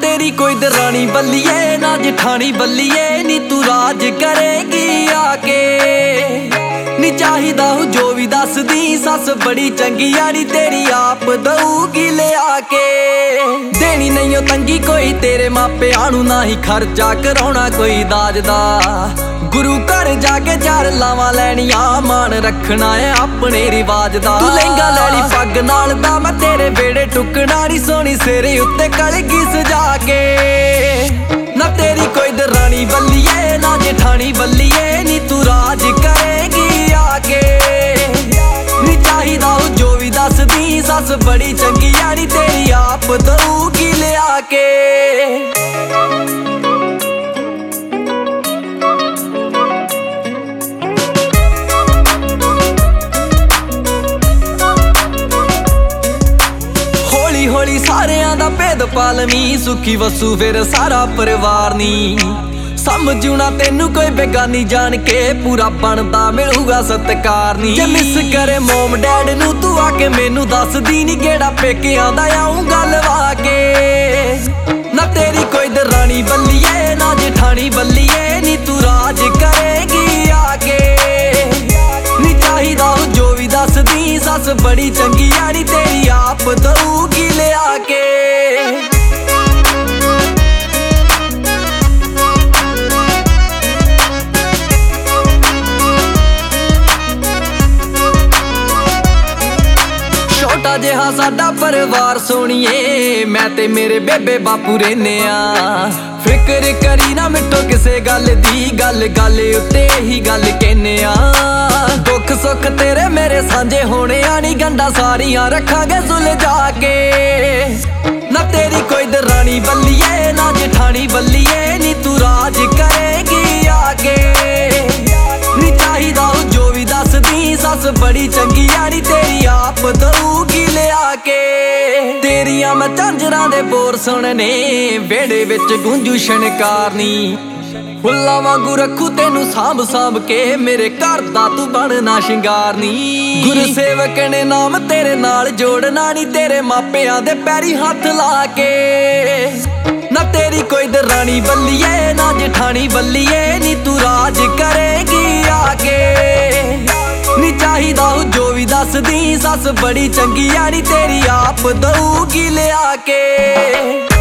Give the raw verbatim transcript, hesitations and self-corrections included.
तेरी कोई दरानी बल्लिए ना जेठानी बल्लिए नी तू राज करेगी आके। नी चाहिदा हूं जो भी दस दी सस बड़ी चंगी यानी तेरी आप दऊगी ले आके। देनी नहीं तंगी कोई तेरे मापिआं नूं ना ही खर्चा कराउणा कोई दाज दा। गुरु घर जाके चार लावां लैणियां मान रखना है अपने रिवाज दा। तू लहंगा लैली पग नाल दा मैं तेरे बेड़े टुकना नी सोनी सिरे उत्ते कलगी सजा के। ना तेरी कोई दरानी बल्लिए ना जेठानी बल्लिए नी तू राज करेगी आके। नी चाहिदा हूं जो भी दस दी सस बड़ी चंगी यानी तेरी आप दऊगी ले आके। होली सारियां दा भेद पालवी सुखी वसू फिर सारा परिवार नी। समझू ना तेनू कोई बेगानी जान के पूरा बनदा मिलूगा सत्कार नी। जे मिस करे मोम डैड नू तू आके मैनू दस दी नी गेड़ा पेकिआं दा आऊं गल वाके। ना तेरी कोई दरानी बल्लिए ना जेठानी बल्लिए नी तू राज करेगी आके। नी चाहिदा हूं जो भी दस दी सस बड़ी चंगी यानी तेरी आप दऊगी ले आके। छोटा जिहा साडा परिवार सोनिए मैं ते मेरे बेबे बापू रहने आ। फिक्र करी ना मिटो किसे गल दी गल गल उत्ते ही गल कहने आ। दुख सुख तेरे मेरे सांझे होने आनी गंडा सारियां रखांगे सुलझा के। ना तेरी कोई दरानी बल्लिए ना जेठानी बल्लिए नी तू राज करेगी आके। नी चाहिदा हूं जो भी दस दी सस बड़ी चंगी यानी तेरी आप दऊगी ले आके। तेरियां मैं झांजरां दे बोर सुनने वेड़े विच गूंजू शनकारनी। फुल्लां वांगू रखू तेनू सांभ सांभ के मेरे घर दा तू बनना शिंगारनी। गुरसेवक ने नाम तेरे नाल जोड़ना नी तेरे मापिआं दे पैरी हत्थ ला के। ना तेरी कोई दरानी बल्लिए ना जेठानी बल्लिए नी तू राज करेगी आके। नी चाहिदा हूं जो भी दस दी सस बड़ी चंगी यानी तेरी आप दऊगी ले आके।